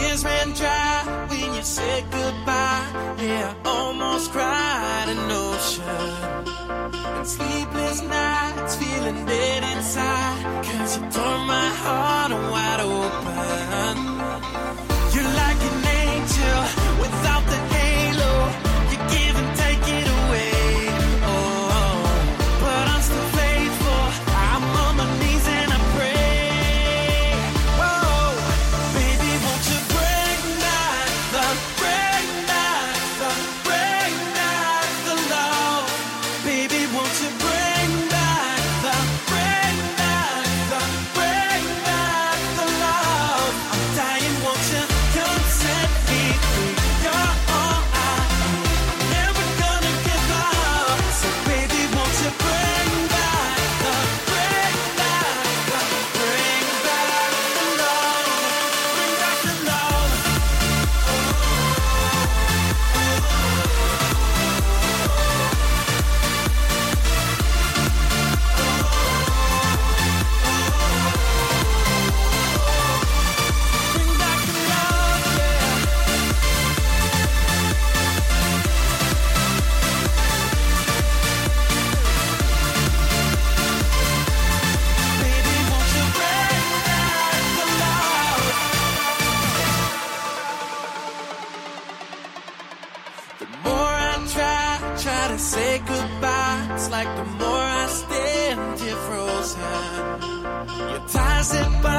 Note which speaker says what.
Speaker 1: tears ran dry when you said goodbye. Yeah, I almost cried an ocean. And sleepless nights feeling dead inside, 'cause you tore my heart wide open. You're like an angel without the halo. You give and take it away. Oh, but I'm still faithful. I'm on my knees and I pray. Oh, baby, won't you break my love, break my love, break my the love. Baby, won't you break my love, break my love, break my the love. I'm dying, won't you come set me free? You're all I need. I'm never gonna give up. So baby, won't you bring back the, bring back the, bring back the love, bring back the love. Bring back the love, yeah. Baby, won't you bring back the love? The more I try to say goodbye, it's like the more I stand here frozen. Your ties that bind